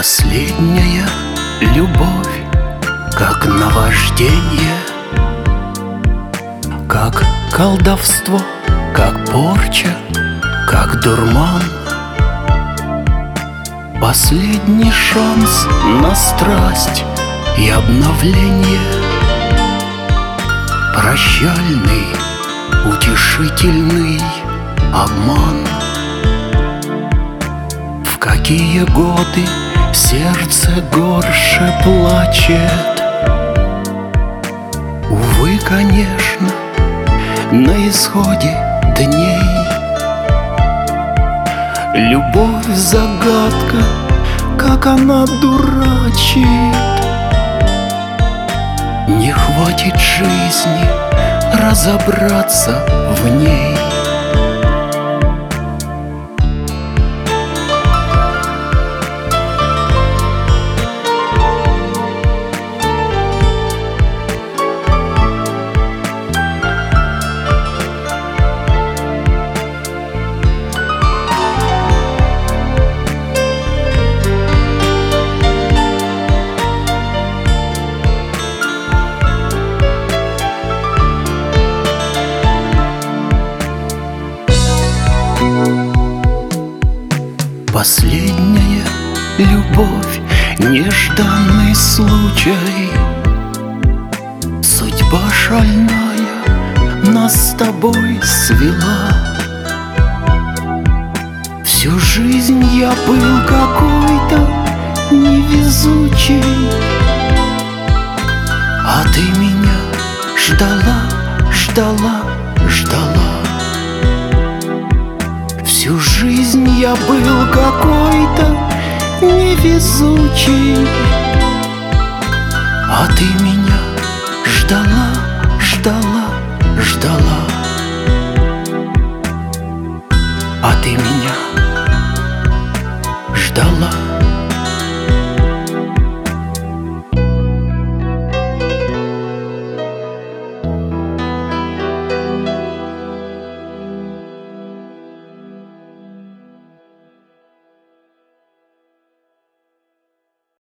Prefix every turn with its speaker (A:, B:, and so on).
A: Последняя любовь, как наваждение, как колдовство, как порча, как дурман. Последний шанс на страсть и обновление, прощальный, утешительный обман. В какие годы сердце горше плачет? Увы, конечно, на исходе дней. Любовь — загадка, как она дурачит. Не хватит жизни разобраться в ней. Последняя любовь, нежданный случай. Судьба шальная нас с тобой свела. Всю жизнь я был какой-то невезучий, а ты меня ждала, ждала, ждала. Всю жизнь я был какой-то невезучий, а ты меня ждала, ждала, ждала. А ты меня ждала.